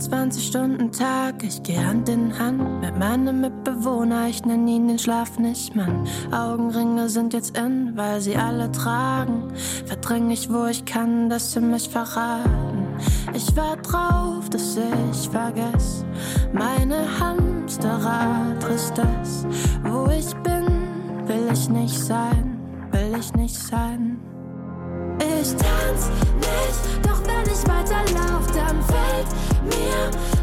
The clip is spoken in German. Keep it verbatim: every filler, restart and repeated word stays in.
vierundzwanzig Stunden Tag, ich geh Hand in Hand mit meinem Mitbewohner, ich nenn ihn den Schlaf nicht Mann. Augenringe sind jetzt in, weil sie alle tragen. Verdräng ich, wo ich kann, dass sie mich verraten. Ich wart drauf, dass ich vergess meine Hamsterrad, Tristesse. Wo ich bin, will ich nicht sein, will ich nicht sein. Ich tanz nicht, doch wenn ich weiterlauf, dann fällt mir